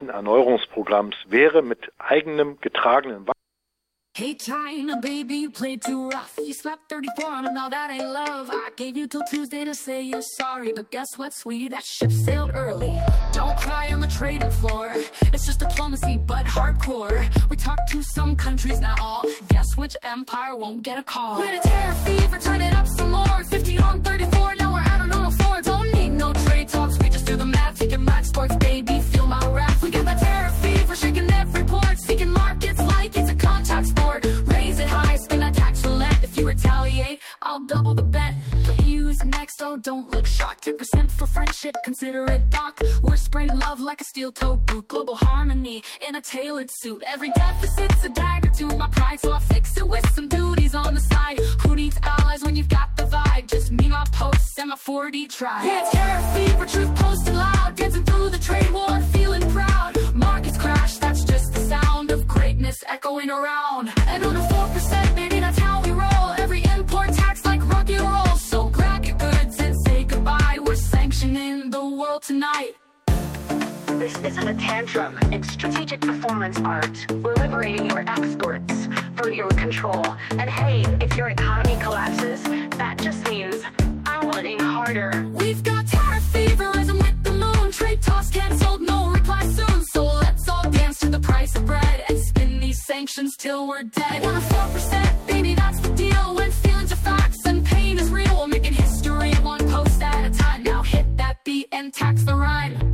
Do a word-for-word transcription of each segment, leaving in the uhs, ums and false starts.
echten Erneuerungsprogramms wäre mit eigenem getragenen Wachstum. Hey China, baby, you played too rough. You slept thirty-four on them, now that ain't love. I gave you till Tuesday to say you're sorry, but guess what, sweetie, that ship sailed early. Don't cry on the trading floor. It's just diplomacy, but hardcore. We talked to some countries now. Guess which empire won't get a call? We're in a terror fever, turn it up some more. fifteen on thirty-four, now we're out on the floor. Don't need no trade talks, we just do the math. Taking match sports, baby, feel my wrath. We got that terror fever, shaking every port. Seeking markets like it's a contact sport. Raise it high, spin that tax roulette. If you retaliate, I'll double the bet. Use next, oh don't look shocked. ten percent for friendship, consider it doc. We're spraying love like a steel-toed boot. Global harmony in a tailored suit. Every deficit's a dagger to my pride, so I'll fix it with some duties on the side. Who needs allies when you've got the vibe? Just me, my posts, and my four D tribe. Yeah, it's terror fever, truth posted loud. Dancing through the trade war, feeling proud. Markets crash, that's just the sound of greatness echoing around. And on a four percent, baby, that's how we roll. Every import tax like rock and roll. So grab your goods and say goodbye. We're sanctioning the world tonight. This isn't a tantrum, it's strategic performance art. We're liberating your exports from your control. And hey, if your economy collapses, that just means I'm winning harder. We've got tariff fever, rising with the moon. Trade talks canceled, no reply soon. So let's all dance to the price of bread and spin these sanctions till we're dead. One or four percent, baby, that's the deal. When feelings are facts and pain is real, we're making history one post at a time. Now hit that beat and tax the rhyme.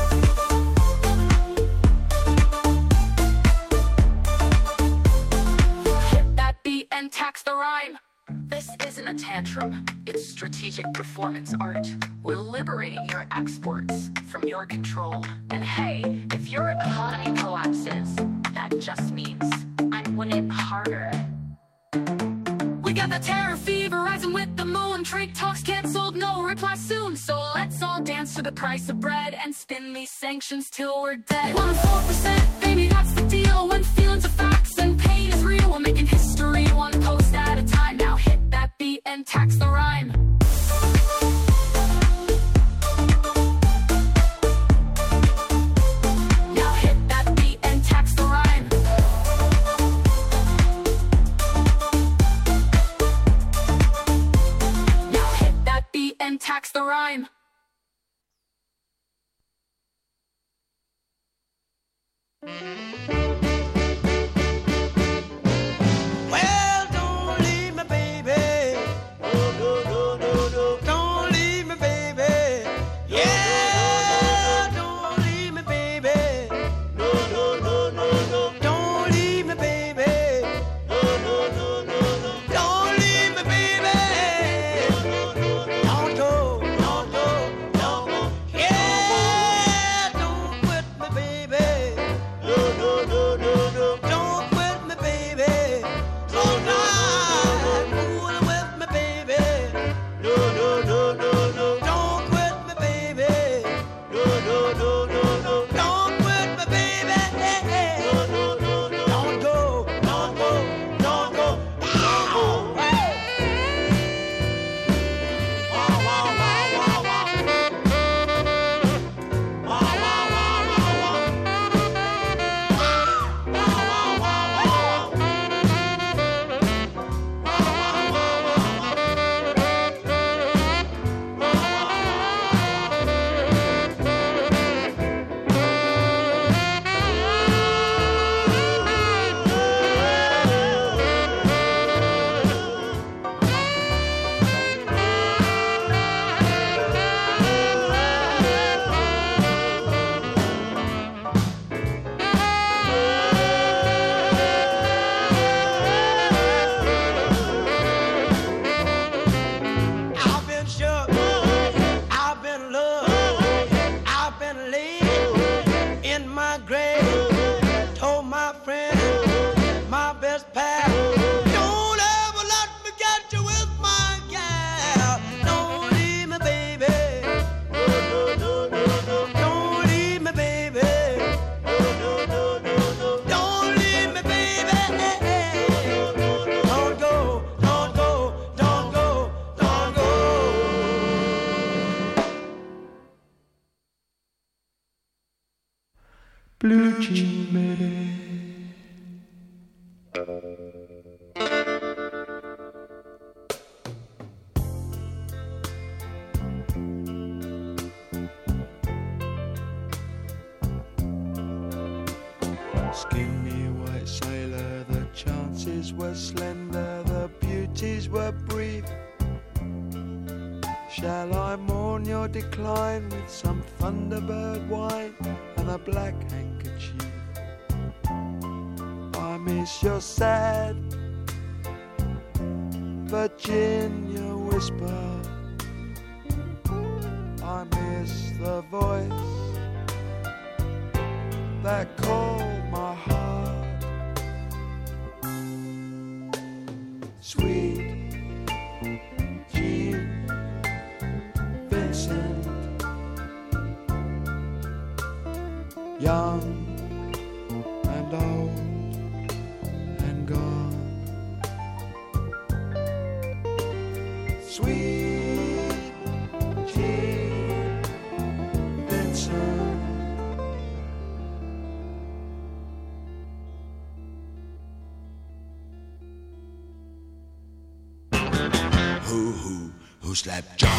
And tax the rhyme. This isn't a tantrum, it's strategic performance art. We're liberating your exports from your control. And hey, if your economy collapses, that just means I'm winning harder. We got the terror fever, rising with the moon. Trade talks canceled, no reply soon. So let's all dance to the price of bread and spin these sanctions till we're dead. One or four percent, baby, that's the deal. When feelings are facts and pain is real, we're making history one post at a time. Now hit that beat and tax the rhyme. Now hit that beat and tax the rhyme. Now hit that beat and tax the rhyme. Well, don't leave me, baby. No, no, no, no, no. Don't leave me, baby. Yeah, don't leave me, baby. No, no, no, no, no. Don't leave me, baby. No, no, no, no, no. Don't leave me, baby. Don't go, don't go, don't go. Yeah, don't quit me, baby. No, no, no. Blue Jean Baby. Skinny white sailor, the chances were slender, the beauties were brief. Shall I mourn your decline with some Thunderbird wine and a black handkerchief? I miss your sad Virginia whisper. I miss the voice that called my heart. Sweet Jean Vincent, young and old and gone. Sweet Jean Vincent. Who, who, who slapped John?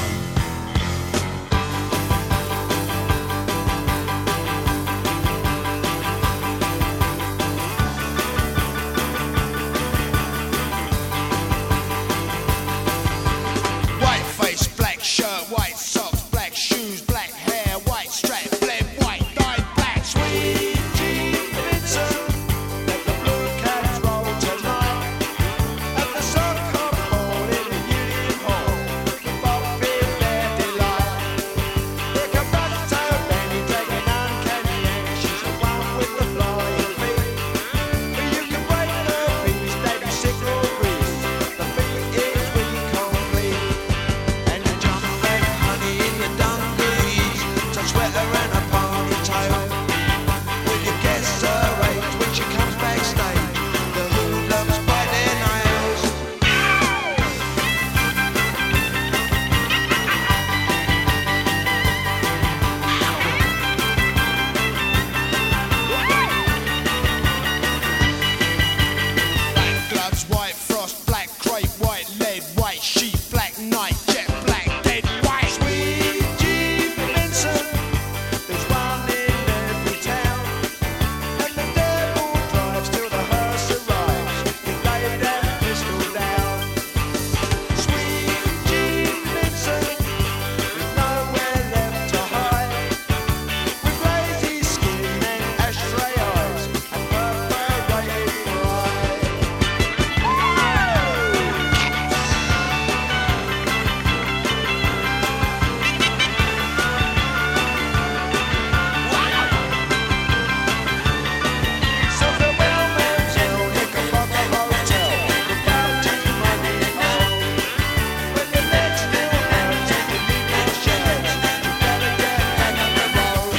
White face, black shirt, white socks, black shoes, black hair, white strap, bled white, dyed black. Sweet Jean Vincent, let the blue cats roll tonight. At the soccer ball in the Union Hall, the ball feel their delight. They come back to Benny, taking uncanny act. She's the one with the flying feet. But you can break the beats, they be sick or grease. The beat is weak or clean. And you jump like honey in your dungarees, some sweater and a ponytail. Will you guess her age when she comes backstage? The hoodlums bite their nails. Black gloves, white frost, black crepe, white lead, white sheep, black night, jet black, dead white. Sweet Jean Vincent, there's one in every town. And the devil drives till the hearse arrives. You lay that pistol down. Sweet Jean Vincent, with nowhere left to hide. With lazy skin and ashtray eyes, and perforated pride. So farewell, Mademoiselle, Knickerbocker Hotel, without your money on. When your legs still hurt and you need your shares, you better get back on the road.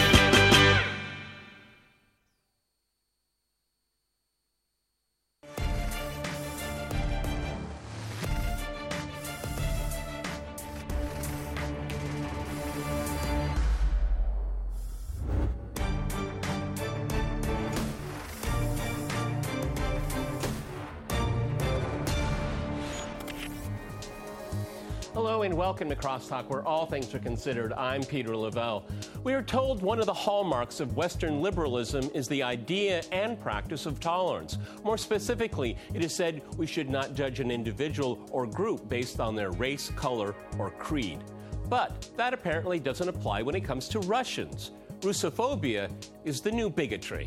Hello and welcome to Crosstalk, where all things are considered. I'm Peter Lavelle. We are told one of the hallmarks of Western liberalism is the idea and practice of tolerance. More specifically, it is said we should not judge an individual or group based on their race, color, or creed. But that apparently doesn't apply when it comes to Russians. Russophobia is the new bigotry.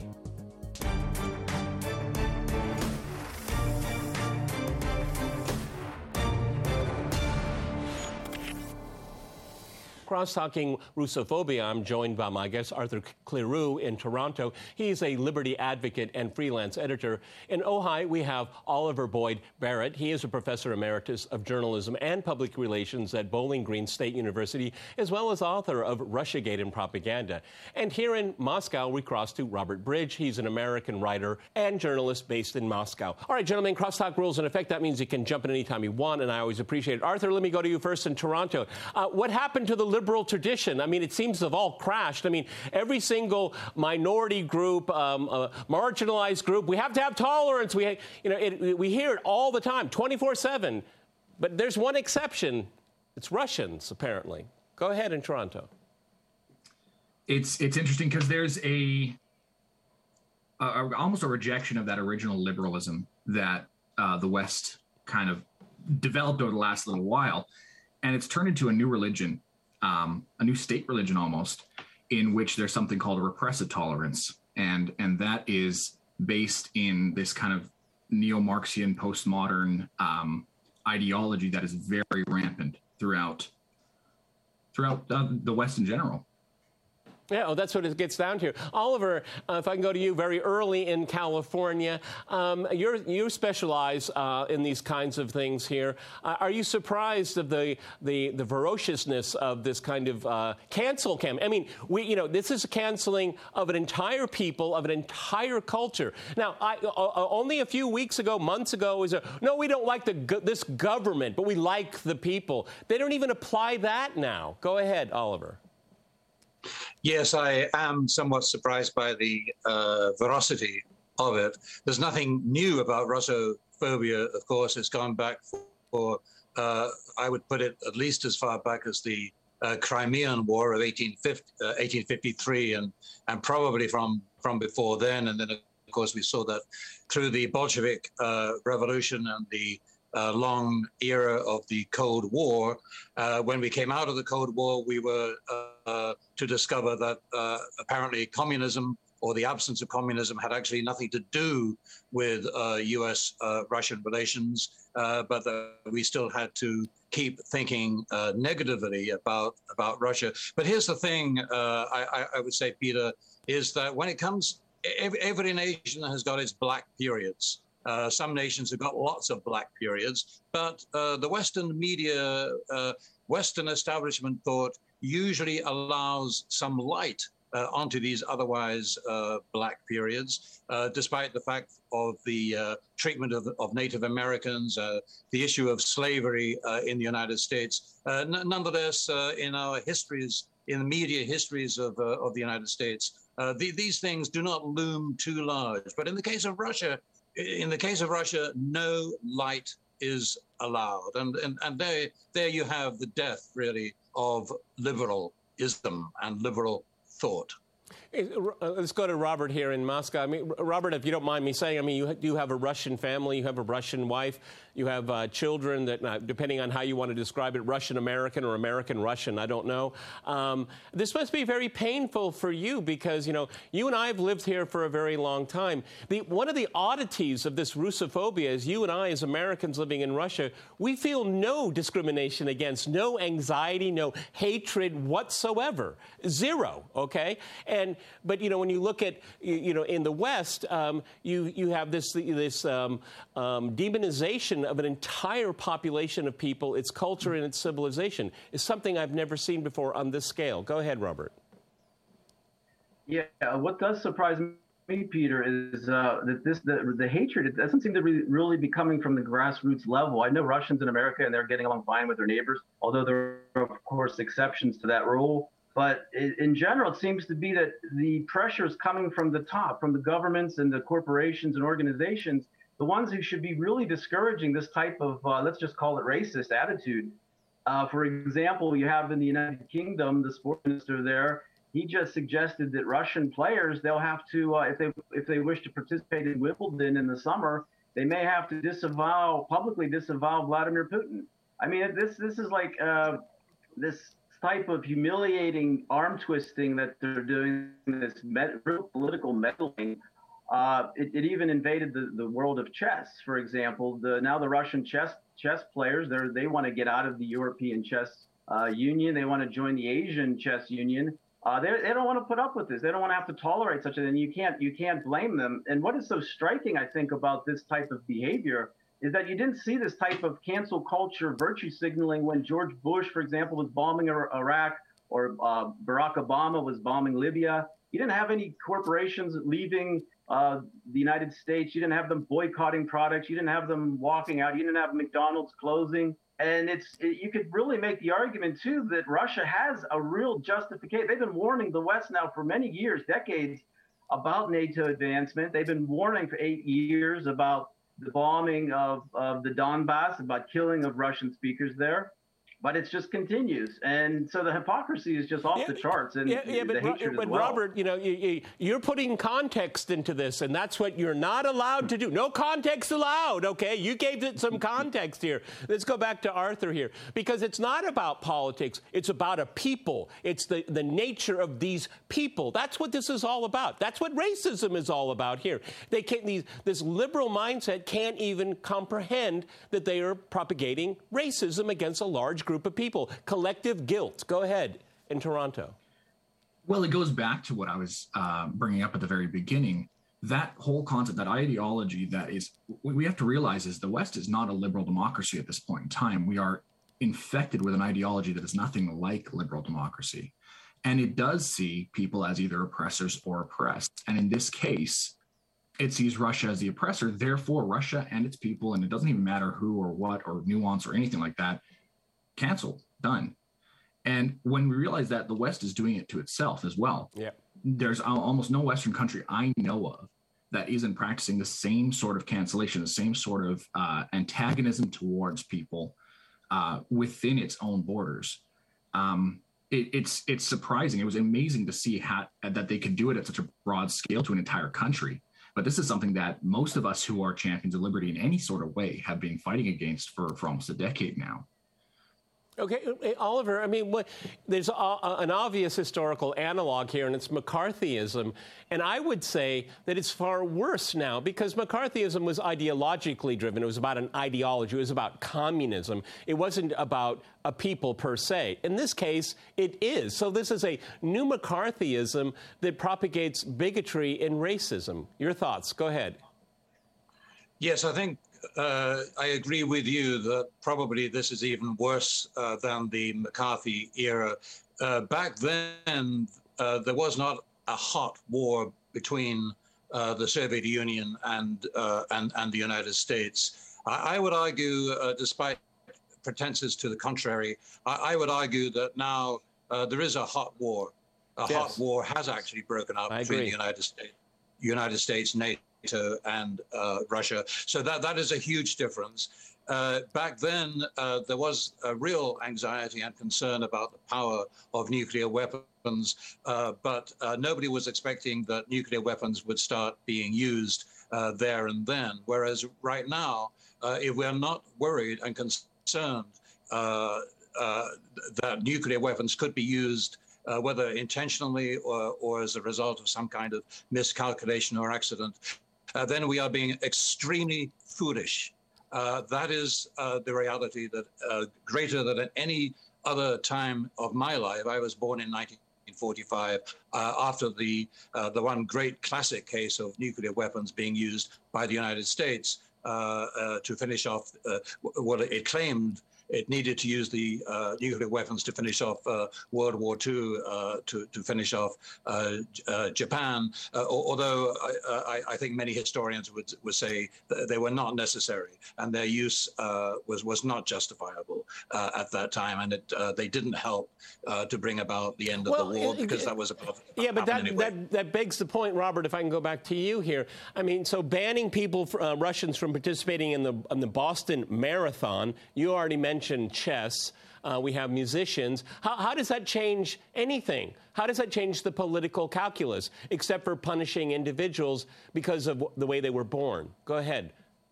Cross-talking Russophobia, I'm joined by my guest, Arthur Cleroux in Toronto. He's a liberty advocate and freelance editor. In Ojai, we have Oliver Boyd Barrett. He is a professor emeritus of journalism and public relations at Bowling Green State University, as well as author of Russiagate and Propaganda. And here in Moscow, we cross to Robert Bridge. He's an American writer and journalist based in Moscow. All right, gentlemen, crosstalk rules in effect. That means you can jump in anytime you want, and I always appreciate it. Arthur, let me go to you first in Toronto. Uh, what happened to the liberal tradition? I mean, it seems to have all crashed. I mean, every single minority group, um, uh, marginalized group, we have to have tolerance. We, you know, it, we hear it all the time, twenty-four seven. But there's one exception. It's Russians, apparently. Go ahead in Toronto. It's it's interesting because there's a, a, a almost a rejection of that original liberalism that uh, the West kind of developed over the last little while, and it's turned into a new religion, um, a new state religion almost, in which there's something called a repressive tolerance, and and that is based in this kind of neo-Marxian postmodern um, ideology that is very rampant throughout throughout uh, the West in general. Yeah, well, that's what it gets down to. Oliver, uh, if I can go to you, very early in California, um, you're, you specialize uh, in these kinds of things here. Uh, are you surprised of the, the, the ferociousness of this kind of uh, cancel campaign? I mean, we, you know, this is a canceling of an entire people, of an entire culture. Now, I, uh, only a few weeks ago, months ago, was a, no, we don't like the, this government, but we like the people. They don't even apply that now. Go ahead, Oliver. Yes, I am somewhat surprised by the uh, veracity of it. There's nothing new about Russophobia, of course. It's gone back for, for uh, I would put it, at least as far back as the uh, Crimean War of eighteen fifty-three, and, and probably from, from before then. And then, of course, we saw that through the Bolshevik uh, Revolution and the Uh, long era of the Cold War. Uh, when we came out of the Cold War, we were uh, to discover that uh, apparently communism, or the absence of communism, had actually nothing to do with uh, U S Russian uh, relations, uh, but that we still had to keep thinking uh, negatively about, about Russia. But here's the thing, uh, I, I would say, Peter, is that when it comes, every, every nation has got its black periods. Uh, some nations have got lots of black periods, but uh, the Western media, uh, Western establishment thought usually allows some light uh, onto these otherwise uh, black periods, uh, despite the fact of the uh, treatment of, of Native Americans, uh, the issue of slavery uh, in the United States. Uh, n- nonetheless, uh, in our histories, in the media histories of, uh, of the United States, uh, the, these things do not loom too large. But in the case of Russia, In the case of Russia, no light is allowed. And, and, and there, there you have the death, really, of liberalism and liberal thought. Let's go to Robert here in Moscow. I mean, Robert, if you don't mind me saying, I mean, you do have a Russian family, you have a Russian wife, you have uh, children that, uh, depending on how you want to describe it, Russian-American or American-Russian, I don't know. Um, this must be very painful for you because, you know, you and I have lived here for a very long time. The, one of the oddities of this Russophobia is you and I, as Americans living in Russia, we feel no discrimination against, no anxiety, no hatred whatsoever. Zero, okay? And But, you know, when you look at, you know, in the West, um, you, you have this, this um, um, demonization of an entire population of people, its culture and its civilization is something I've never seen before on this scale. Go ahead, Robert. Yeah, what does surprise me, Peter, is uh, that this the, the hatred, it doesn't seem to be really be coming from the grassroots level. I know Russians in America, and they're getting along fine with their neighbors, although there are, of course, exceptions to that rule. But in general, it seems to be that the pressure is coming from the top, from the governments and the corporations and organizations, the ones who should be really discouraging this type of, uh, let's just call it racist attitude. Uh, for example, you have in the United Kingdom, the sports minister there, he just suggested that Russian players, they'll have to, uh, if they if they wish to participate in Wimbledon in the summer, they may have to disavow, publicly disavow Vladimir Putin. I mean, this this is like uh, this type of humiliating arm twisting that they're doing, this med- real political meddling. Uh, it, it even invaded the, the world of chess, for example. The, now the Russian chess chess players, they they want to get out of the European Chess uh, Union. They want to join the Asian Chess Union. Uh, they they don't want to put up with this. They don't want to have to tolerate such a thing. You can't you can't blame them. And what is so striking, I think, about this type of behavior is that you didn't see this type of cancel culture virtue signaling when George Bush, for example, was bombing Iraq, or uh, Barack Obama was bombing Libya. You didn't have any corporations leaving uh, the United States. You didn't have them boycotting products. You didn't have them walking out. You didn't have McDonald's closing. And it's it, you could really make the argument too that Russia has a real justification. They've been warning the West now for many years, decades, about NATO advancement. They've been warning for eight years about the bombing of, of the Donbass, about killing of Russian speakers there. But it just continues, and so the hypocrisy is just off yeah, the charts, and yeah, yeah, the but, hatred but as well. Robert, you know, you, you, you're putting context into this, and that's what you're not allowed to do. No context allowed. Okay, you gave it some context here. Let's go back to Arthur here, because it's not about politics. It's about a people. It's the the nature of these people. That's what this is all about. That's what racism is all about here. They can't. These, this liberal mindset can't even comprehend that they are propagating racism against a large group of people. Collective guilt. Go ahead in Toronto. Well, it goes back to what I was uh, bringing up at the very beginning. That whole concept, that ideology that is, what we have to realize is the West is not a liberal democracy at this point in time. We are infected with an ideology that is nothing like liberal democracy. And it does see people as either oppressors or oppressed. And in this case, it sees Russia as the oppressor. Therefore, Russia and its people, and it doesn't even matter who or what or nuance or anything like that, canceled, done. And when we realize that the West is doing it to itself as well, yeah. There's almost no Western country I know of that isn't practicing the same sort of cancellation, the same sort of uh, antagonism towards people uh, within its own borders. Um, it, it's it's surprising. It was amazing to see how that they could do it at such a broad scale to an entire country. But this is something that most of us who are champions of liberty in any sort of way have been fighting against for, for almost a decade now. Okay, Oliver, I mean, what, there's a, an obvious historical analog here, and it's McCarthyism. And I would say that it's far worse now, because McCarthyism was ideologically driven. It was about an ideology. It was about communism. It wasn't about a people per se. In this case, it is. So this is a new McCarthyism that propagates bigotry and racism. Your thoughts? Go ahead. Yes, I think Uh, I agree with you that probably this is even worse uh, than the McCarthy era. Uh, back then, uh, there was not a hot war between uh, the Soviet Union and, uh, and and the United States. I, I would argue, uh, despite pretenses to the contrary, I, I would argue that now uh, there is a hot war. A Yes. hot war has actually broken out I between agree. the United States, United States, NATO, and uh, Russia. So that, that is a huge difference. Uh, back then, uh, there was a real anxiety and concern about the power of nuclear weapons, uh, but uh, nobody was expecting that nuclear weapons would start being used uh, there and then. Whereas right now, uh, if we're not worried and concerned uh, uh, that nuclear weapons could be used Uh, whether intentionally or, or as a result of some kind of miscalculation or accident, uh, then we are being extremely foolish. Uh, that is uh, the reality that uh, greater than at any other time of my life. I was born in nineteen forty-five, uh, after the uh, the one great classic case of nuclear weapons being used by the United States uh, uh, to finish off uh, what it claimed it needed to use the uh, nuclear weapons to finish off uh, World War Two, uh, to, to finish off uh, uh, Japan, uh, although I, I, I think many historians would, would say that they were not necessary and their use uh, was, was not justifiable uh, at that time, and it, uh, they didn't help uh, to bring about the end of Well, the war, it- because it- that was above. Yeah, but that, anyway. that that begs the point, Robert, if I can go back to you here. I mean, so banning people, uh, Russians, from participating in the in the Boston Marathon, you already mentioned chess. Uh, we have musicians. How, how does that change anything? How does that change the political calculus, except for punishing individuals because of the way they were born? Go ahead.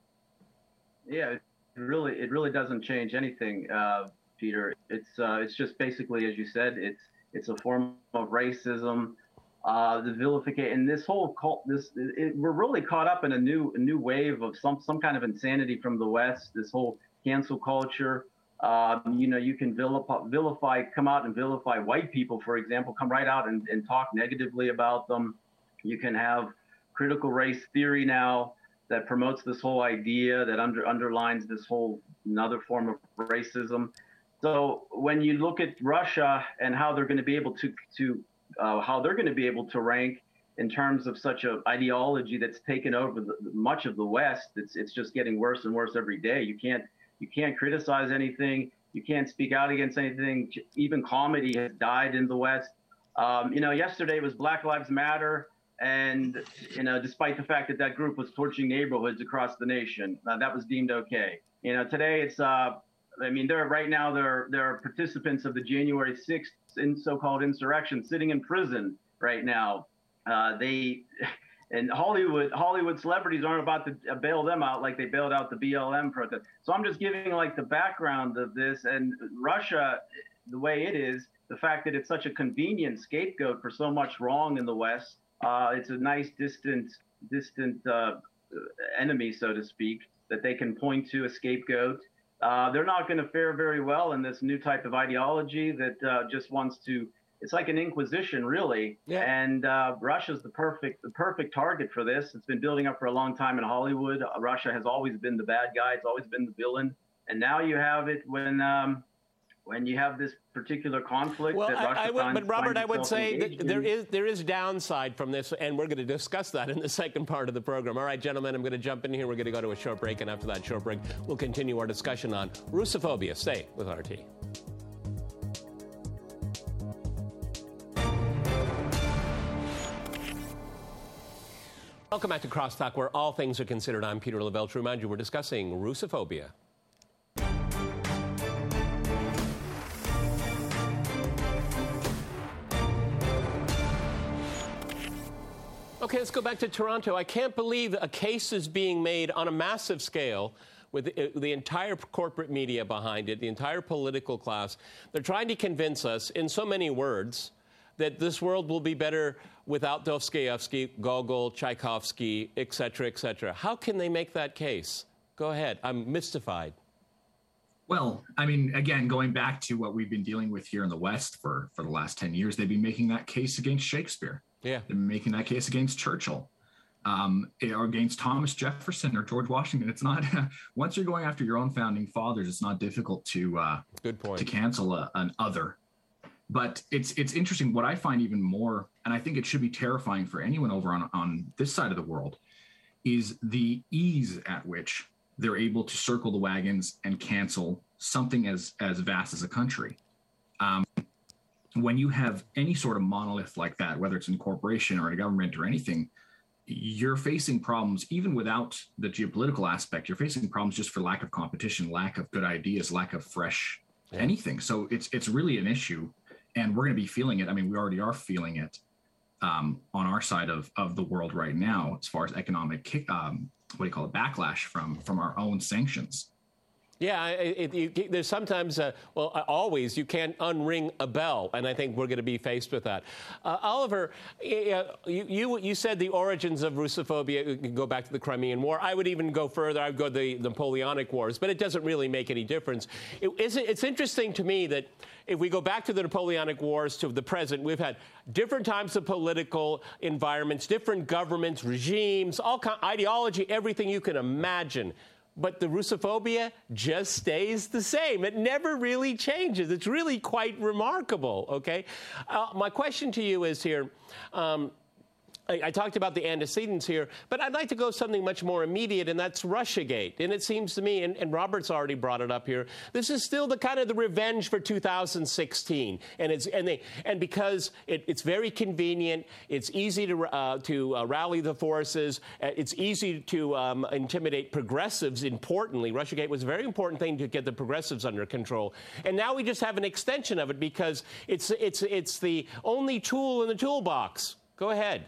Yeah, it really, it really doesn't change anything, uh, Peter. It's uh, it's just basically, as you said, it's it's a form of racism, uh, the vilification, and this whole cult. This it, we're really caught up in a new a new wave of some some kind of insanity from the West. This whole cancel culture. Um, you know, you can vilify, vilify, come out and vilify white people, for example, come right out and, and talk negatively about them. You can have critical race theory now that promotes this whole idea that under, underlines this whole another form of racism. So when you look at Russia and how they're going to be able to, to uh, how they're going to be able to rank in terms of such an ideology that's taken over the, much of the West, it's, it's just getting worse and worse every day. You can't, You can't criticize anything. You can't speak out against anything. Even comedy has died in the West. Um, you know, yesterday was Black Lives Matter. And, you know, despite the fact that that group was torching neighborhoods across the nation, uh, that was deemed okay. You know, today it's, uh, I mean, there right now there there are participants of the January sixth in so-called insurrection sitting in prison right now. Uh, they and Hollywood Hollywood celebrities aren't about to bail them out like they bailed out the B L M protest. So I'm just giving like the background of this. And Russia, the way it is, the fact that it's such a convenient scapegoat for so much wrong in the West. Uh, it's a nice distant distant uh, enemy, so to speak, that they can point to, a scapegoat. Uh, they're not going to fare very well in this new type of ideology that uh, just wants to. It's like an inquisition, really. Yeah. And uh, Russia's the perfect the perfect target for this. It's been building up for a long time in Hollywood. Uh, Russia has always been the bad guy. It's always been the villain. And now you have it when um, when you have this particular conflict. Well, that I, Russia I would, finds, but Robert, I would say that in. there is there is downside from this, and we're going to discuss that in the second part of the program. All right, gentlemen, I'm going to jump in here. We're going to go to a short break, and after that short break, we'll continue our discussion on Russophobia. Stay with R T. Welcome back to Crosstalk, where all things are considered. I'm Peter Lavelle. To remind you, we're discussing Russophobia. Okay, let's go back to Toronto. I can't believe a case is being made on a massive scale with the, the entire corporate media behind it, the entire political class. They're trying to convince us in so many words that this world will be better without Dostoevsky, Gogol, Tchaikovsky, et cetera, et cetera. How can they make that case? Go ahead. I'm mystified. Well, I mean, again, going back to what we've been dealing with here in the West for, for the last ten years, they've been making that case against Shakespeare. Yeah. They've been making that case against Churchill, um, or against Thomas Jefferson or George Washington. It's not, once you're going after your own founding fathers, it's not difficult to, uh, Good point. to cancel a, an other. But it's it's interesting. What I find even more, and I think it should be terrifying for anyone over on, on this side of the world, is the ease at which they're able to circle the wagons and cancel something as, as vast as a country. Um, when you have any sort of monolith like that, whether it's in a corporation or in a government or anything, you're facing problems even without the geopolitical aspect. You're facing problems just for lack of competition, lack of good ideas, lack of fresh yeah. anything. So it's it's really an issue. And we're going to be feeling it. I mean, we already are feeling it um, on our side of, of the world right now, as far as economic, kick, um, what do you call it, backlash from from our own sanctions. Yeah, it, it, there's sometimes, uh, well, always, you can't unring a bell, and I think we're going to be faced with that. Uh, Oliver, you, you you said the origins of Russophobia can go back to the Crimean War. I would even go further. I would go to the, the Napoleonic Wars, but it doesn't really make any difference. It, it's, it's interesting to me that if we go back to the Napoleonic Wars to the present, we've had different types of political environments, different governments, regimes, all kind, ideology, everything you can imagine. But the Russophobia just stays the same. It never really changes. It's really quite remarkable, okay? Uh, my question to you is here, um, I, I talked about the antecedents here, but I'd like to go something much more immediate, and that's Russiagate. And it seems to me, and, and Robert's already brought it up here, this is still the kind of the revenge for two thousand sixteen. And it's and they and because it, it's very convenient, it's easy to uh, to uh, rally the forces, uh, it's easy to um, intimidate progressives. Importantly, Russiagate was a very important thing to get the progressives under control. And now we just have an extension of it because it's it's it's the only tool in the toolbox. Go ahead.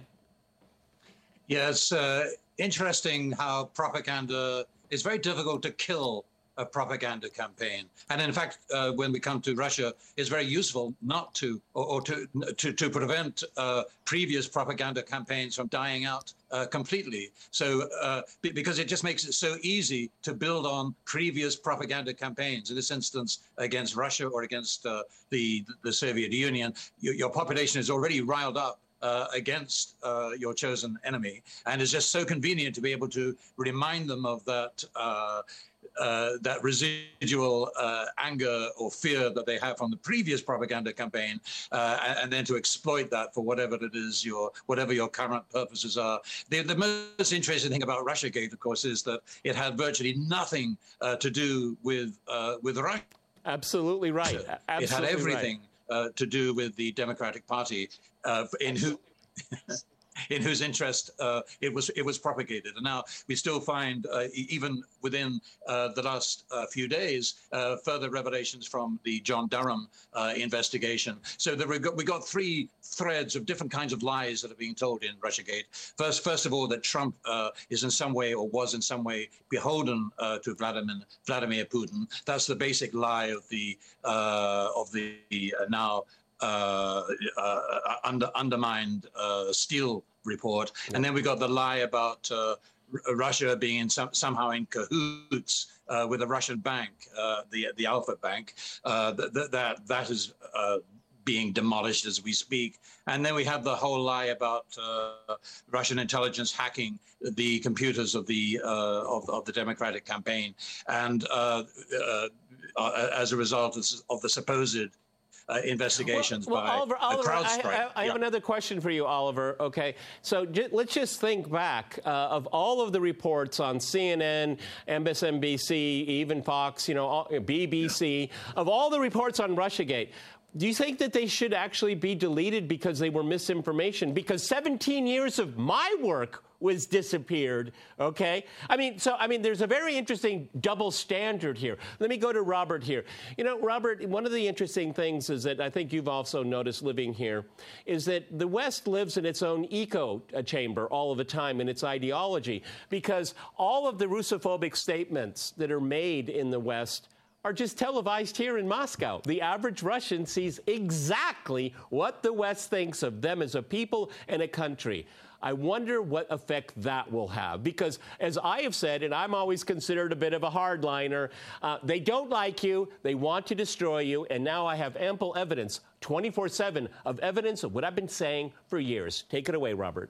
Yeah, it's uh, interesting how propaganda is very difficult to kill a propaganda campaign. And in fact, uh, when we come to Russia, it's very useful not to, or, or to, to, to prevent uh, previous propaganda campaigns from dying out uh, completely. So, uh, because it just makes it so easy to build on previous propaganda campaigns. In this instance, against Russia or against uh, the, the Soviet Union, your, your population is already riled up Uh, against uh, your chosen enemy. And it's just so convenient to be able to remind them of that uh, uh, that residual uh, anger or fear that they have from the previous propaganda campaign, uh, and, and then to exploit that for whatever it is your whatever your current purposes are. The, the most interesting thing about Russiagate, of course, is that it had virtually nothing uh, to do with uh, with Russia. Absolutely right. Absolutely it had everything right. uh, to do with the Democratic Party, uh, in who. in whose interest uh, it was it was propagated. And now we still find, uh, even within uh, the last uh, few days, uh, further revelations from the John Durham uh, investigation. So there we got, we got three threads of different kinds of lies that are being told in Russiagate. First, first of all, that Trump uh, is in some way or was in some way beholden uh, to Vladimir Vladimir Putin. That's the basic lie of the uh, of the uh, now. Uh, uh, under, undermined uh, Steele report. And then we got the lie about uh, R- Russia being in some, somehow in cahoots uh, with a Russian bank, uh, the the Alpha Bank. Uh, th- th- that that is uh, being demolished as we speak. And then we have the whole lie about uh, Russian intelligence hacking the computers of the uh, of, of the Democratic campaign, and uh, uh, uh, as a result of, of the supposed Uh, investigations well, well, by Oliver, Oliver, CrowdStrike. I, I, I have yeah. another question for you, Oliver. Okay, so j- let's just think back uh, of all of the reports on C N N, M S N B C, even Fox, you know, all, B B C, yeah. of all the reports on Russiagate. Do you think that they should actually be deleted because they were misinformation? Because seventeen years of my work was disappeared, okay? I mean, so, I mean, there's a very interesting double standard here. Let me go to Robert here. You know, Robert, one of the interesting things is that I think you've also noticed living here is that the West lives in its own echo chamber all of the time in its ideology, because all of the Russophobic statements that are made in the West are just televised here in Moscow. The average Russian sees exactly what the West thinks of them as a people and a country. I wonder what effect that will have, because as I have said, and I'm always considered a bit of a hardliner, uh, they don't like you, they want to destroy you, and now I have ample evidence, twenty-four seven, of evidence of what I've been saying for years. Take it away, Robert.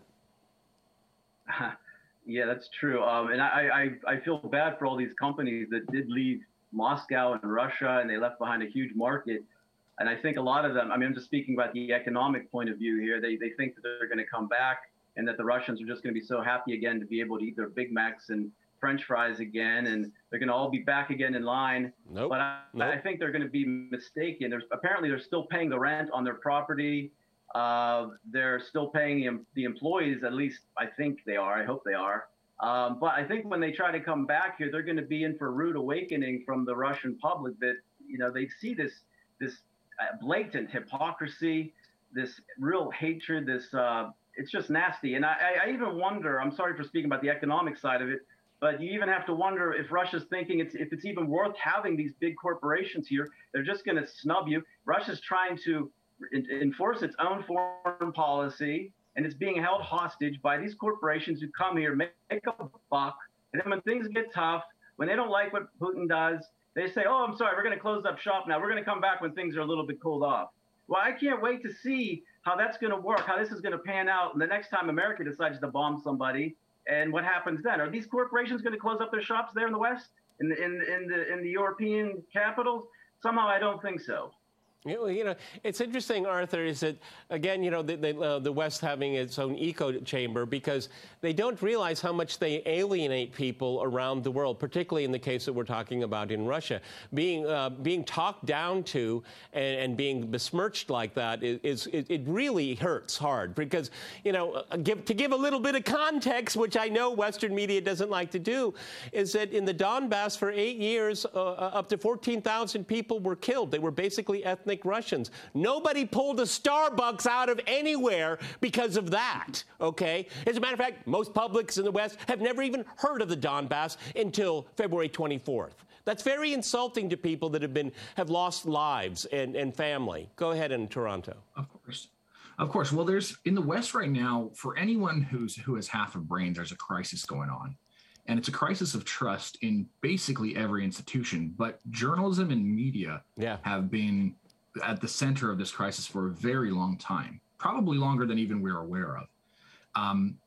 Yeah, that's true. Um, and I, I, I feel bad for all these companies that did leave Moscow and Russia, and they left behind a huge market. And I think a lot of them, I mean, I'm just speaking about the economic point of view here, they, they think that they're going to come back and that the Russians are just going to be so happy again to be able to eat their Big Macs and French fries again, and they're going to all be back again in line. Nope. But I, nope. I think they're going to be mistaken. There's apparently they're still paying the rent on their property. Uh, they're still paying the, the employees, at least I think they are. I hope they are. Um, but I think when they try to come back here, they're going to be in for a rude awakening from the Russian public that, you know, they see this this uh, blatant hypocrisy, this real hatred, this uh, it's just nasty. And I, I even wonder, I'm sorry for speaking about the economic side of it, but you even have to wonder if Russia's thinking it's if it's even worth having these big corporations here. They're just going to snub you. Russia's trying to in, enforce its own foreign policy, and it's being held hostage by these corporations who come here, make, make a buck, and then when things get tough, when they don't like what Putin does, they say, oh, I'm sorry, we're going to close up shop now. We're going to come back when things are a little bit cooled off. Well, I can't wait to see how that's going to work, how this is going to pan out the next time America decides to bomb somebody, and what happens then. Are these corporations going to close up their shops there in the West, in the, in, in the, in the European capitals? Somehow I don't think so. You know, it's interesting, Arthur, is that, again, you know, the, the, uh, the West having its own echo chamber, because they don't realize how much they alienate people around the world, particularly in the case that we're talking about in Russia. Being uh, being talked down to and, and being besmirched like that is, is it, it really hurts hard, because, you know, give, to give a little bit of context, which I know Western media doesn't like to do, is that in the Donbass for eight years, uh, up to fourteen thousand people were killed. They were basically ethnic Russians. Nobody pulled a Starbucks out of anywhere because of that, okay? As a matter of fact, most publics in the West have never even heard of the Donbass until February twenty-fourth. That's very insulting to people that have been have lost lives and, and family. Go ahead in Toronto. Of course. Of course. Well, there's in the West right now, for anyone who's who has half a brain, there's a crisis going on. And it's a crisis of trust in basically every institution. But journalism and media yeah. have been at the center of this crisis for a very long time, probably longer than even we're aware of. Um,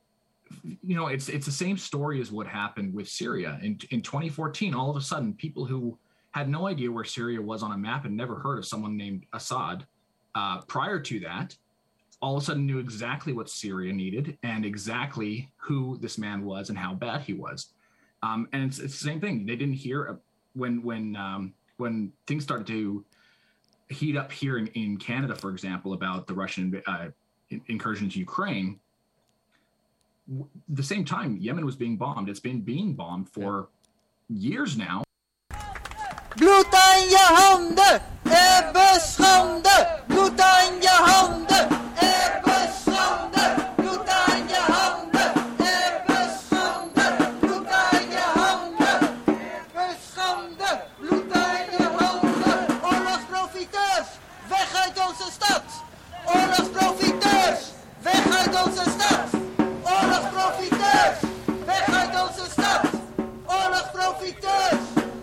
you know, it's it's the same story as what happened with Syria. In, in twenty fourteen, all of a sudden, people who had no idea where Syria was on a map and never heard of someone named Assad uh, prior to that, all of a sudden knew exactly what Syria needed and exactly who this man was and how bad he was. Um, and it's, it's the same thing. They didn't hear uh, when when um, when things started to heat up here in, in Canada, for example, about the Russian uh, incursion into Ukraine. W- the same time, Yemen was being bombed. It's been being bombed for yeah. years now. Bloed aan je handen, Ebbe schande. Bloed aan je handen, Ebbe schande. Bloed aan je handen, Ebbe schande. Bloed aan je handen, Ebbe schande. Bloed aan je handen. Oorlogsprofiteurs, weg uit onze stad. Oorlogsprofiteurs, weg uit onze stad. Oorlogsprofiteurs, weg uit onze stad. Oorlogsprofiteurs.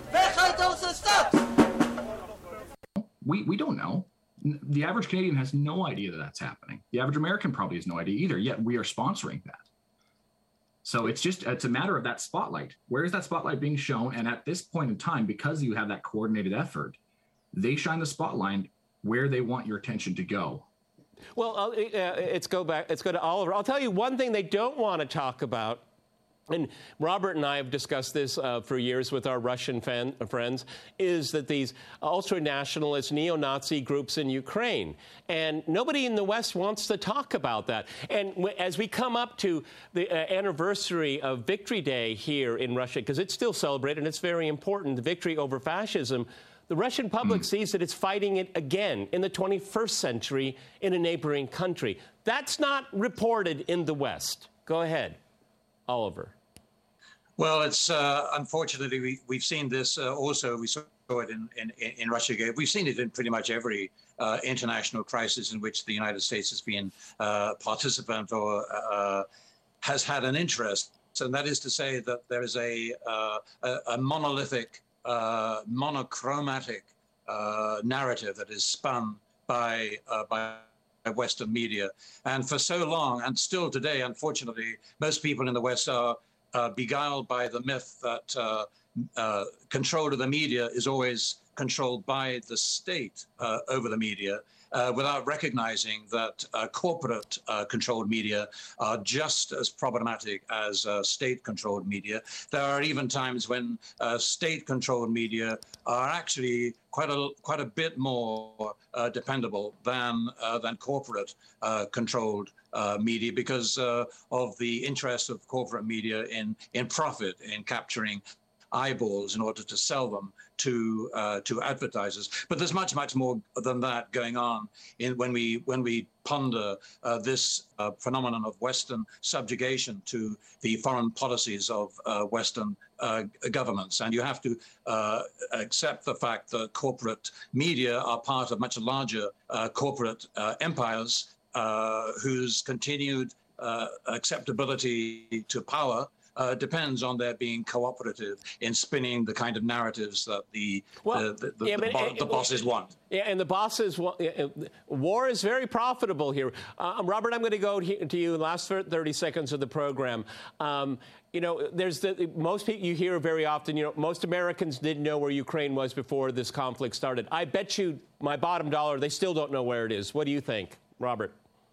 We we don't know. The average Canadian has no idea that that's happening. The average American probably has no idea either, yet we are sponsoring that. So it's just, it's a matter of that spotlight. Where is that spotlight being shown? And at this point in time, because you have that coordinated effort, they shine the spotlight where they want your attention to go. Well, uh, it's go back, let's go to Oliver. I'll tell you one thing they don't want to talk about. And Robert and I have discussed this uh, for years with our Russian fan, friends, is that these ultra-nationalist, neo-Nazi groups in Ukraine. And nobody in the West wants to talk about that. And w- as we come up to the uh, anniversary of Victory Day here in Russia, because it's still celebrated and it's very important, the victory over fascism, the Russian public mm. sees that it's fighting it again in the twenty-first century in a neighboring country. That's not reported in the West. Go ahead. Oliver. Well, it's uh, unfortunately we, we've seen this uh, also. We saw it in, in, in Russia. We've seen it in pretty much every uh, international crisis in which the United States has been a uh, participant or uh, has had an interest. And that is to say that there is a, uh, a, a monolithic, uh, monochromatic uh, narrative that is spun by uh, by. Western media. And for so long, and still today, unfortunately, most people in the West are uh, beguiled by the myth that uh, uh, control of the media is always controlled by the state uh, over the media, uh, without recognizing that uh, corporate uh, controlled media are just as problematic as uh, state controlled media. There are even times when uh, state controlled media are actually quite a quite a bit more uh, dependable than uh, than corporate uh, controlled uh, media because uh, of the interest of corporate media in in profit, in capturing eyeballs in order to sell them to uh, to advertisers. But there's much, much more than that going on in when we when we ponder uh, this uh, phenomenon of Western subjugation to the foreign policies of uh, Western uh, governments. And you have to uh, accept the fact that corporate media are part of much larger uh, corporate uh, empires uh, whose continued uh, acceptability to power Uh, depends on their being cooperative in spinning the kind of narratives that the well, the, the, yeah, the, but, bo- uh, the bosses want. Yeah, and the bosses want. Uh, war is very profitable here. Uh, Robert, I'm going to go to you in the last thirty seconds of the program. Um, you know, there's the most people you hear very often. You know, most Americans didn't know where Ukraine was before this conflict started. I bet you my bottom dollar they still don't know where it is. What do you think, Robert?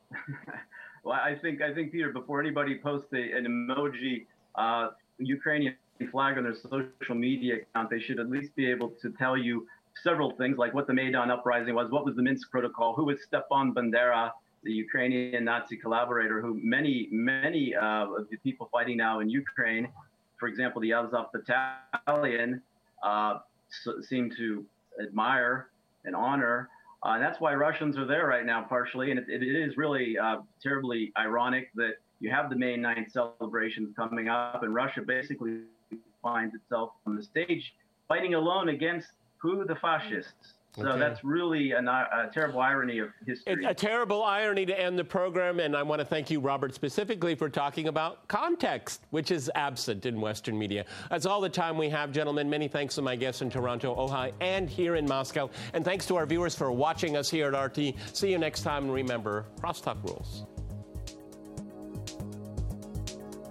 Well, I think I think Peter, before anybody posts a, an emoji. Uh, Ukrainian flag on their social media account, they should at least be able to tell you several things, like what the Maidan uprising was, what was the Minsk Protocol, who was Stepan Bandera, the Ukrainian Nazi collaborator, who many, many uh, of the people fighting now in Ukraine, for example, the Azov Battalion, uh, so, seem to admire and honor. Uh, and that's why Russians are there right now, partially. And it, it is really uh, terribly ironic that you have the May ninth celebrations coming up, and Russia basically finds itself on the stage fighting alone against who? The fascists. So okay. That's really a, a terrible irony of history. A, a terrible irony to end the program, and I want to thank you, Robert, specifically for talking about context, which is absent in Western media. That's all the time we have, gentlemen. Many thanks to my guests in Toronto, Ojai, and here in Moscow. And thanks to our viewers for watching us here at R T. See you next time, and remember, crosstalk rules.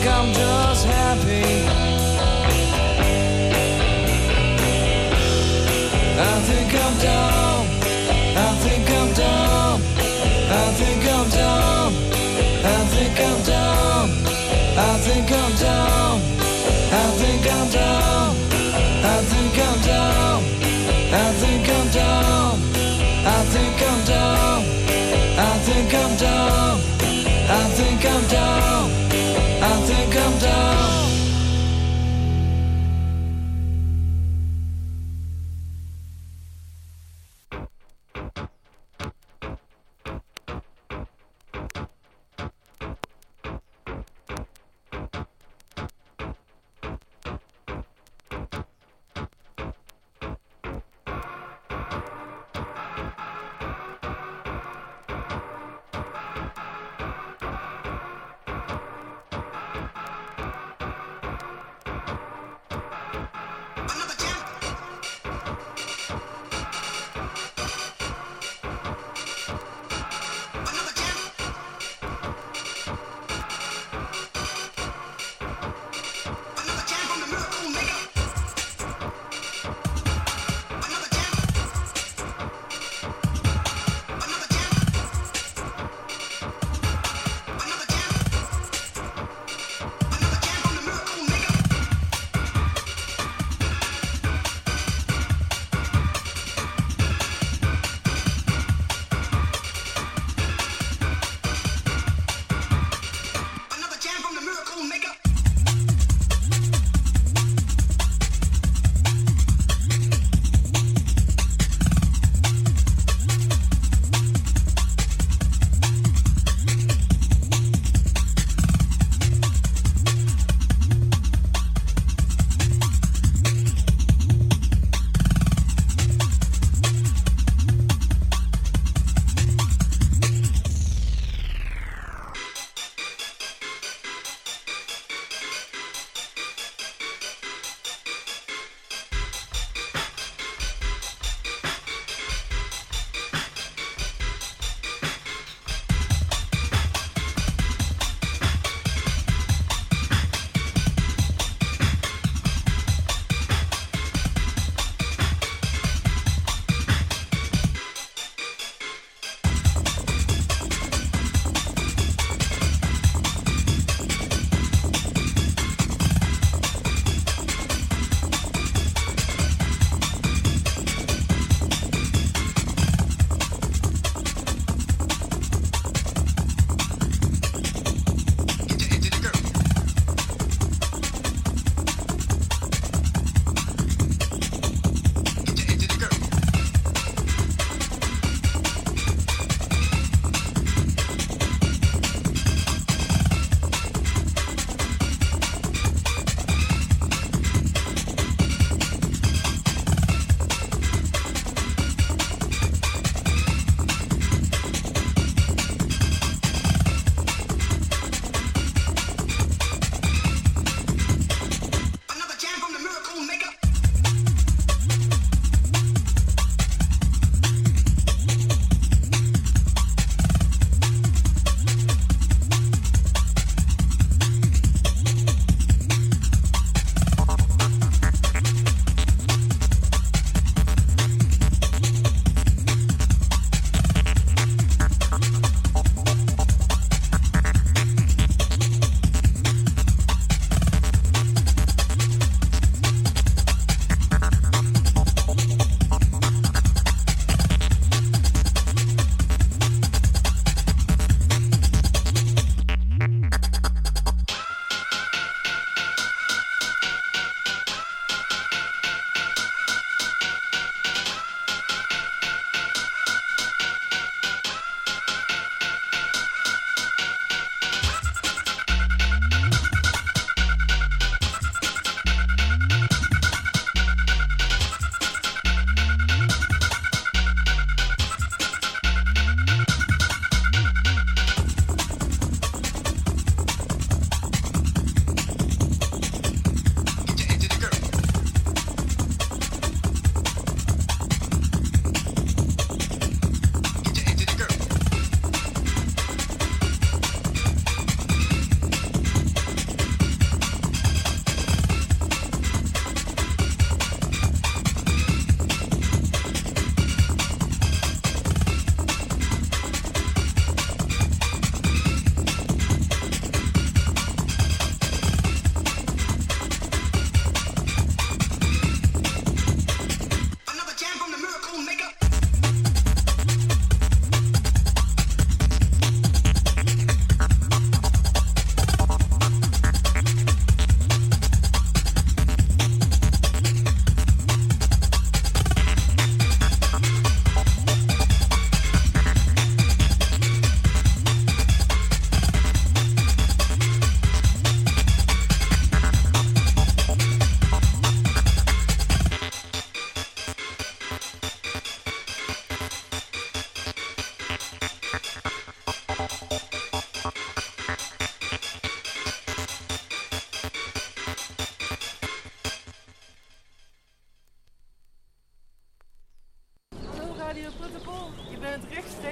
think I'm just happy. I think I'm dumb. I think I'm dumb. I think I'm dumb. I think I'm dumb. I think I'm dumb. I think I'm dumb. I think I'm dumb. I think I'm dumb. I think I'm dumb. I think I'm dumb. I think I'm dumb. I think I'm dumb.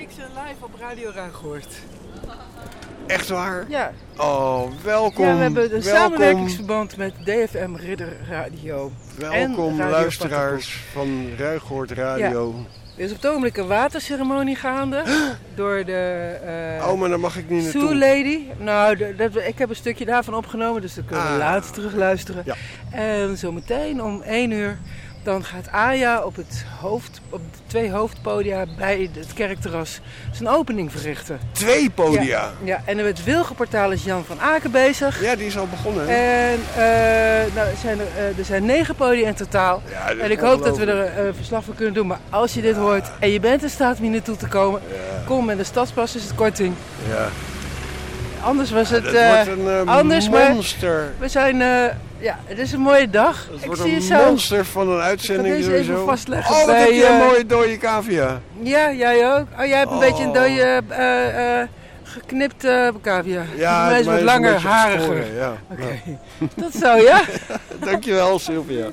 ik zit live op Radio Ruigoord. Echt waar? Ja. Oh, welkom. Ja, we hebben een welkom. samenwerkingsverband met D F M Ridder Radio. Welkom en luisteraars van Ruigoord Radio. Ja. Er is op het ogenblik een waterceremonie gaande door de uh, oh, maar dan mag ik niet naartoe. Sue Lady. Nou, de, de, ik heb een stukje daarvan opgenomen, dus dan kunnen we ah. later terug luisteren. Ja. En zometeen om één uur dan gaat Aya op, het hoofd, op de twee hoofdpodia bij het kerkterras zijn opening verrichten. Twee podia? Ja, ja. En met Wilgenportaal is Jan van Aken bezig. Ja, die is al begonnen. En uh, nou, zijn er, uh, er zijn negen podia in totaal. Ja, en ik hoop dat we er uh, verslag van kunnen doen. Maar als je dit ja. hoort en je bent in staat om hier naartoe te komen, ja. kom met de stadspas, is het korting. Ja. Anders was ja, het uh, wordt een uh, anders, monster. Maar we zijn, uh, ja, het is een mooie dag. Het ik wordt zie een je monster van een uitzending. Ik ga deze even vastleggen. Oh, bij, wat heb je uh, een mooie dode cavia. Ja, jij ook. Oh, jij hebt een oh. beetje een dode, uh, uh, geknipt uh, cavia. Ja, mij is wat langer, hariger. Geschoren, ja. Oké. Okay. Dat zo, ja? Dankjewel, Sylvia.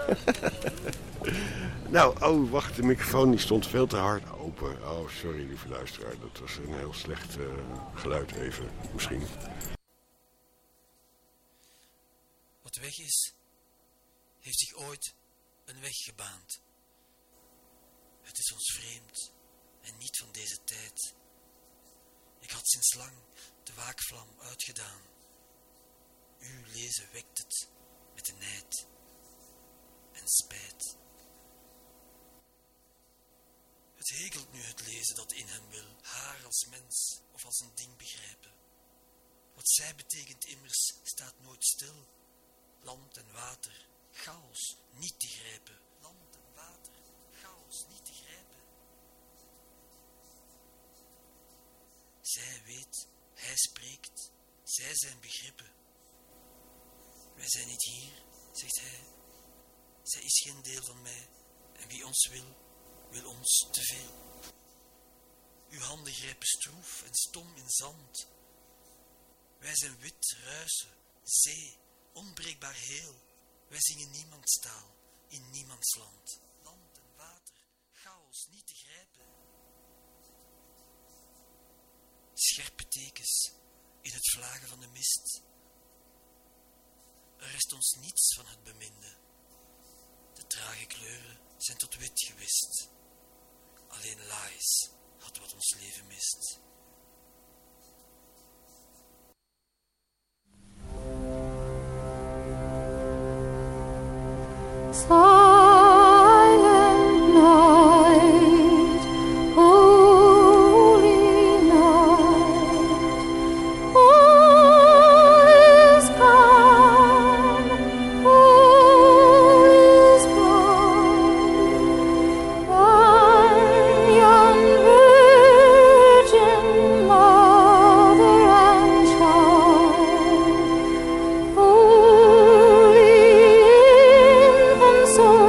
Nou, oh, wacht, de microfoon die stond veel te hard open. Oh, sorry, lieve luisteraar. Dat was een heel slecht uh, geluid even, misschien. Wat weg is, heeft zich ooit een weg gebaand. Het is ons vreemd en niet van deze tijd. Ik had sinds lang de waakvlam uitgedaan. Uw lezen wekt het met de nijd en spijt. Het hekelt nu het lezen dat in hem wil, haar als mens of als een ding begrijpen. Wat zij betekent immers staat nooit stil. Land en water, chaos, niet te grijpen. Land en water, chaos, niet te grijpen. Zij weet, hij spreekt, zij zijn begrippen. Wij zijn niet hier, zegt hij. Zij is geen deel van mij en wie ons wil, wil ons te veel. Uw handen grijpen stroef en stom in zand. Wij zijn wit, ruisen, zee, onbreekbaar heel. Wij zingen niemandstaal in niemands land. Land en water, chaos niet te grijpen. Scherpe tekens in het vlagen van de mist. Er rest ons niets van het beminde. De trage kleuren zijn tot wit gewist. Alleen Lies had wat ons leven mist. Silent night, holy night, all is calm, all is bright. One young virgin mother and child, holy infant so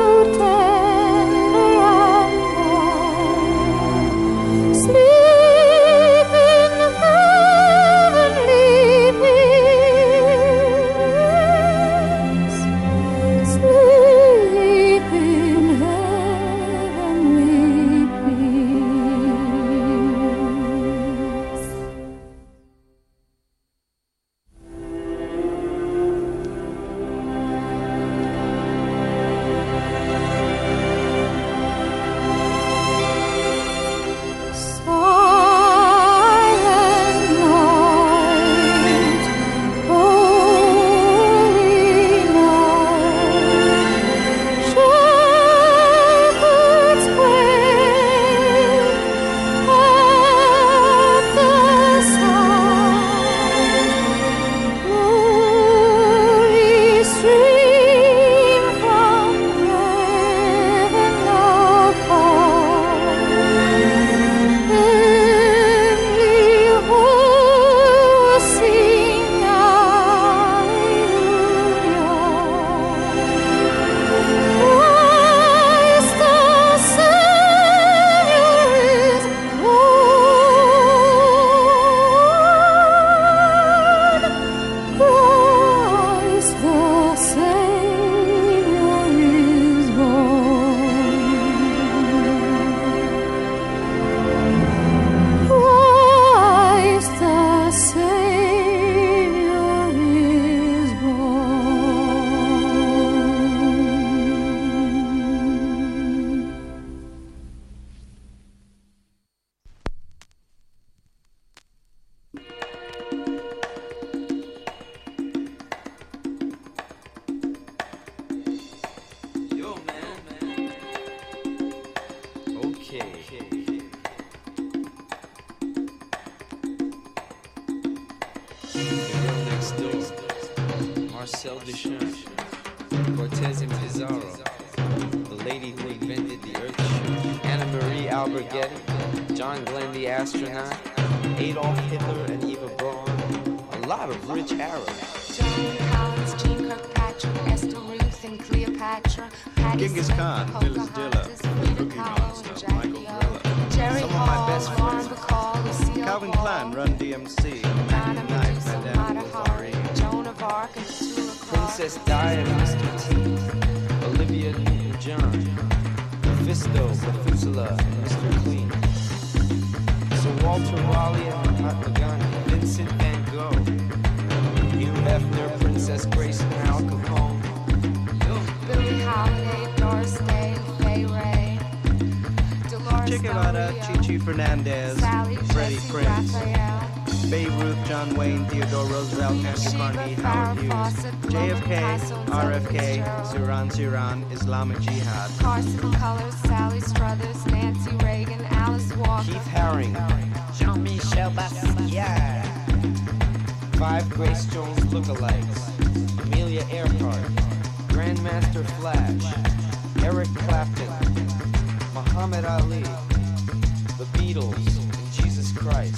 Marcel Duchamp, Cortez and Pizarro, the lady who invented the earth ship, Anna Marie Alberghetti, John Glenn the astronaut, Adolf Hitler and Eva Braun, a lot of rich Arabs. John Collins, Jean Kirkpatrick, Esther Ruth and Cleopatra, Patti Genghis Smith, Khan, Phyllis Pocahontas, Diller, Frida Cookie Kahlo, Monster, Jackie Michael O, Grilla. Jerry Some of my Hall, best Lauren friends. Bacall, Lucille Calvin Ball, Klein, Run D M C, Donna Knight, Medusa, Madame Mata Bovary. Hari, Joan of Arc and Petula Clark. Princess Di and Mister T, Olivia Newton-John, Mephisto, Methuselah, and Mister Clean, Sir Walter Raleigh and Mahatma Gandhi, Vincent Van Gogh, Hugh Hefner, Princess Grace and Al Capone, Billie Holiday, Doris Day, Fay Ray, Dolores Che Guevara, Del Rio, Chichi Fernandez, Sally Freddie Jesse Prinze, Raphael, Babe Ruth, John Wayne, Theodore Roosevelt, Andrew Carnegie, Howard Hughes, J F K, R F K, Ziran Ziran, Islamic Jihad, Carson Cullors, Sally Struthers, Nancy Reagan, Alice Walker, Keith Haring, Jean-Michel Basquiat, five Grace Jones lookalikes, Amelia Earhart, Grandmaster Flash, Eric Clapton, Muhammad Ali, the Beatles, and Jesus Christ.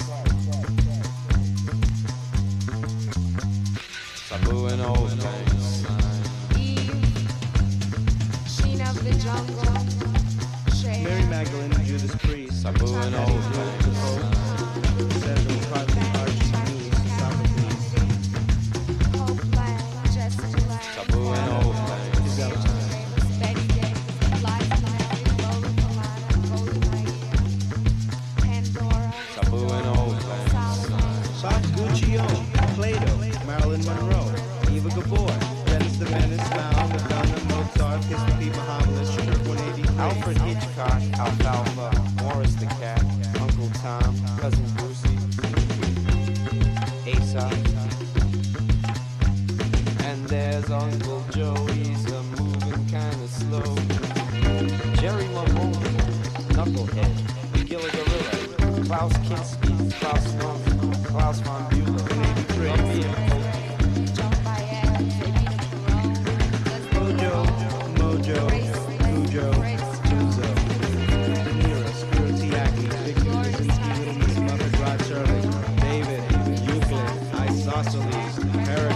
Sabu and old things. Eve, Sheen of the Jungle, Cher, Mary Magdalene, Judas Priest, Sabu and old things. Cecil Crosby, Archie Socrates, Hope Lang, Jessica Lang, Sabu and old things. Davis, Betty Davis, Liza Minnelli, Lola Falana, Golden Maria, Pandora, Sabu and old things. Bach Guccio, Plato, Marilyn Monroe, Eva Gabor, Dennis the Menace, Mao, Madonna, Mozart, Kiss the Pete Muhammad, Sugar one eighty-three, Alfred Hitchcock, Alfalfa, Morris the Cat, Uncle Tom, Cousin Brucey, Aesop, and there's Uncle Joe, he's a moving kinda slow. Jerry Mahoney, Knucklehead, Gilla Gorilla, Klaus Kinski, Klaus Norman, Klaus von Bülow, Lumpy and Coke, Joan Baez, Evita Peron, Mojo, Mojo, Cujo, Juzo, De Niro, Spiritiaki, Victor Kaczynski, Little Miss Muppet, Rod Serling, David, Euclid, Isosceles, Paris,